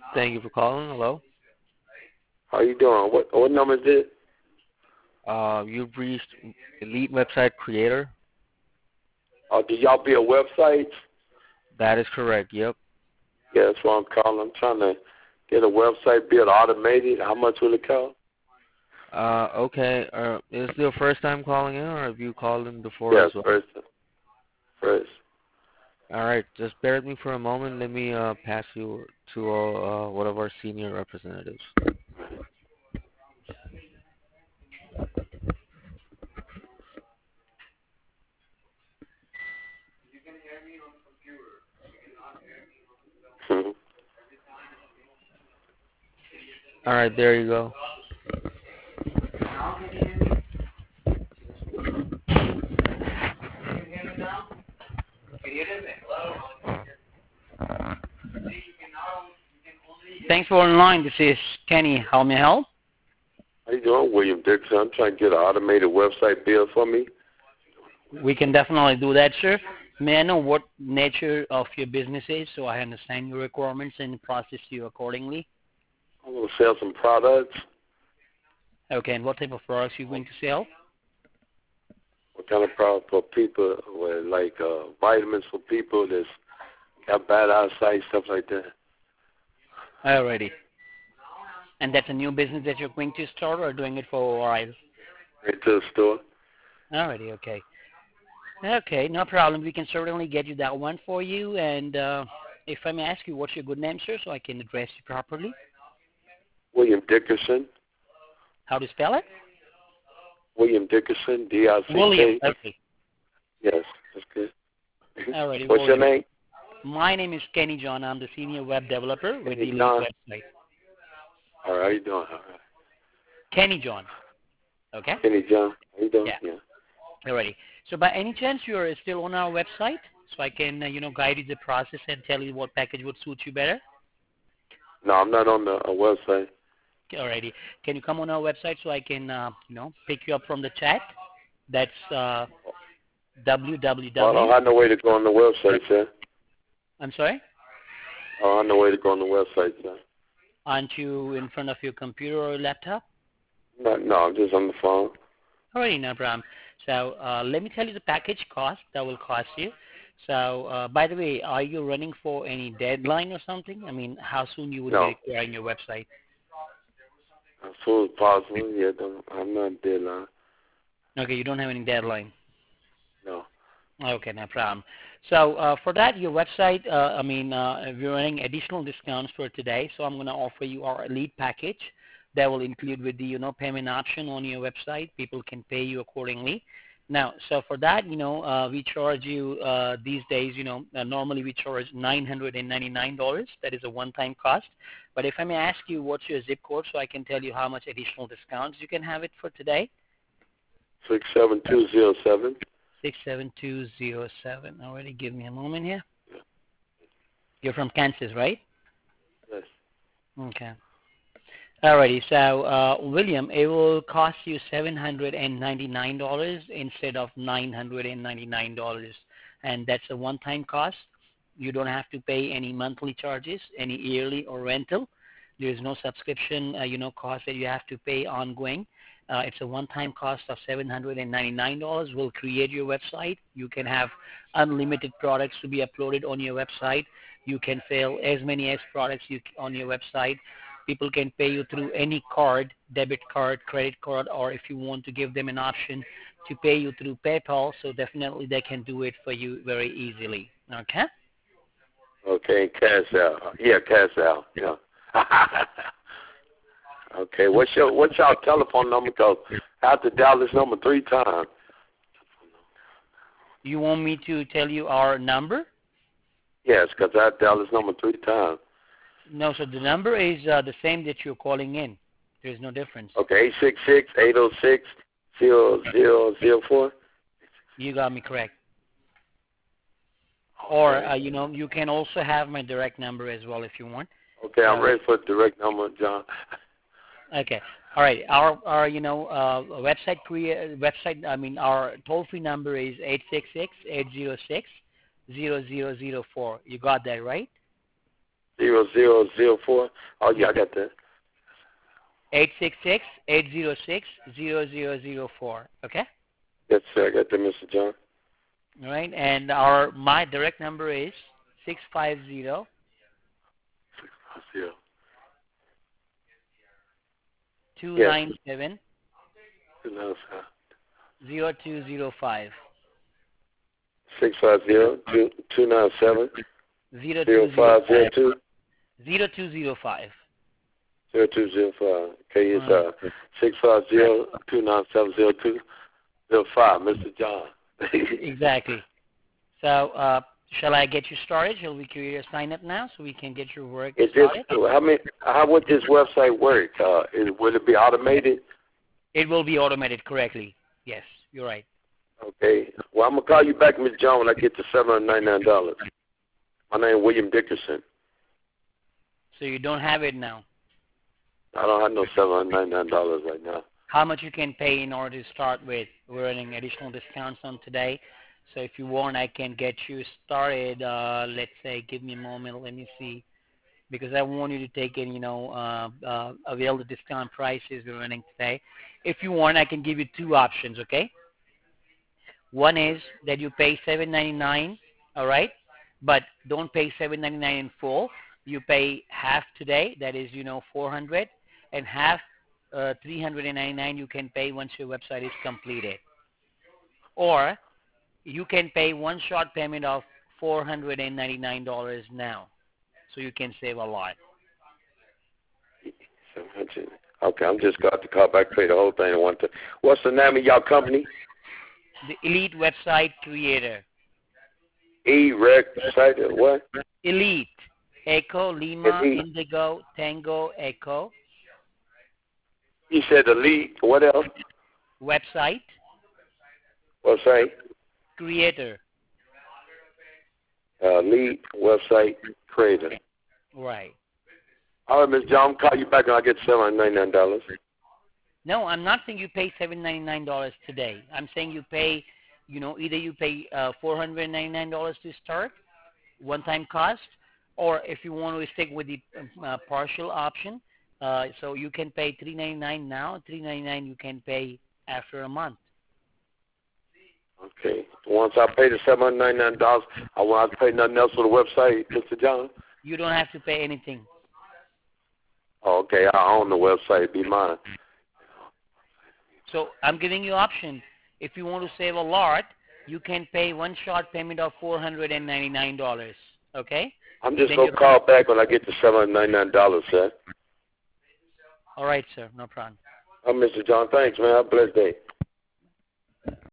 Thank you for calling. Hello. How you doing? What number is it? You've reached Elite Website Creator. Do y'all build websites? That is correct. Yep. Yeah, that's what I'm calling. I'm trying to get a website built automated. How much will it cost? Okay. Is this your first time calling in, or have you called in before Yes, as well? first. All right. Just bear with me for a moment. Let me pass you to one of our senior representatives. Mhm. All right. There you go. Thanks for online. This is Kenny. How may I help? How you doing, William Dixon? I'm trying to get an automated website built for me. We can definitely do that, sir. May I know what nature of your business is so I understand your requirements and process you accordingly? I want to sell some products. Okay, and what type of products are you going to sell? What kind of product for people? Like vitamins for people that's got bad eyesight, stuff like that. Alrighty. And that's a new business that you're going to start or doing it for a while? Right to the store. Alrighty, okay. Okay, no problem. We can certainly get you that one for you. And if I may ask you, what's your good name, sir, so I can address you properly? William Dickerson. How to spell it? William Dickerson, D-I-C-K. William. Okay. Yes, that's good. Alrighty, What's your William. name? My name is Kenny John. I'm the senior web developer with the Kenny Elite John. website. All right, how you doing? All right. Kenny John. Okay? Kenny John, how you doing? Yeah. Alrighty. So by any chance you are still on our website, so I can guide you the process and tell you what package would suit you better? No, I'm not on the website. Alrighty. Can you come on our website so I can pick you up from the chat? That's www. Well, I don't have no way to go on the website, sir. I'm sorry? I don't have no way to go on the website, sir. Aren't you in front of your computer or laptop? No, I'm just on the phone. Alrighty, no problem. So let me tell you the package cost that will cost you. So by the way, are you running for any deadline or something? I mean, how soon you would No. be requiring your website? As soon as possible, yeah. I'm not deadline. Okay, you don't have any deadline. No. Okay, no problem. So for that, your website, we're running additional discounts for today. So I'm going to offer you our elite package that will include with the payment option on your website. People can pay you accordingly. Now, so for that, we charge you these days. Normally we charge $999. That is a one-time cost. But if I may ask you, what's your zip code, so I can tell you how much additional discounts you can have it for today? 67207. 67207. Already, give me a moment here. You're from Kansas, right? Yes. Okay. Alrighty, so William, it will cost you $799 instead of $999, and that's a one-time cost. You don't have to pay any monthly charges, any yearly or rental. There is no subscription, cost that you have to pay ongoing. It's a one-time cost of $799. We'll create your website. You can have unlimited products to be uploaded on your website. You can sell as many as products on your website. People can pay you through any card, debit card, credit card, or if you want to give them an option to pay you through PayPal, so definitely they can do it for you very easily. Okay? Okay, cash out. Yeah, cash out. Yeah. Okay, what's y'all telephone number? Because I have to dial this number 3 times. You want me to tell you our number? Yes, because I have to dial this number 3 times. No, so the number is the same that you're calling in. There's no difference. Okay, 866-806-0004. You got me correct. Or, you can also have my direct number as well if you want. Okay, I'm ready for the direct number, John. Okay. All right. Our our toll-free number is 866-806-0004. You got that, right? 0004. Oh, yeah, I got that. 866-806-0004. Okay? Yes, sir. I got that, Mr. John. All right. And my direct number is 650 650. 297 297. 0205. 650-297. 0205. 0502. 0205. 0205. Okay, it's 650-297-0205. Mr. John. Exactly. So, shall I get you started? Shall we create a sign up now so we can get your work started? How would this website work? Will it be automated? It will be automated correctly. Yes, you're right. Okay. Well, I'm going to call you back, Ms. John, when I get to $799. My name is William Dickerson. So you don't have it now. I don't have no $799 right now. How much you can pay in order to start with? We're running additional discounts on today. So if you want, I can get you started. Let's say, give me a moment. Let me see. Because I want you to take in, avail the discount prices we're running today. If you want, I can give you two options, okay? One is that you pay $7.99, all right? But don't pay $7.99 in full. You pay half today, that is, $400, and half $399 you can pay once your website is completed. Or you can pay one short payment of $499 now, so you can save a lot. Okay, I'm just got to call back, pay the whole thing at one time. What's the name of y'all company? The Elite Website Creator. E-Rec site, what? Elite. Echo, Lima, Elite. Indigo, Tango, Echo. You said Elite, what else? Website. Website? Creator. Elite Website Creator. Right. All right, Ms. John, I'll call you back and I'll get $799. No, I'm not saying you pay $799 today. I'm saying you pay, either you pay $499 to start, one-time cost, or if you want to stick with the partial option, so you can pay $399 now, $399 you can pay after a month. Okay. Once I pay the $799, I won't have to pay nothing else for the website, Mr. John? You don't have to pay anything. Oh, okay. I own the website. It'd be mine. So I'm giving you option. If you want to save a lot, you can pay one short payment of $499. Okay? I'm just going to call back when I get to $799, sir. All right, sir. No problem. Mr. John, thanks, man. Have a blessed day.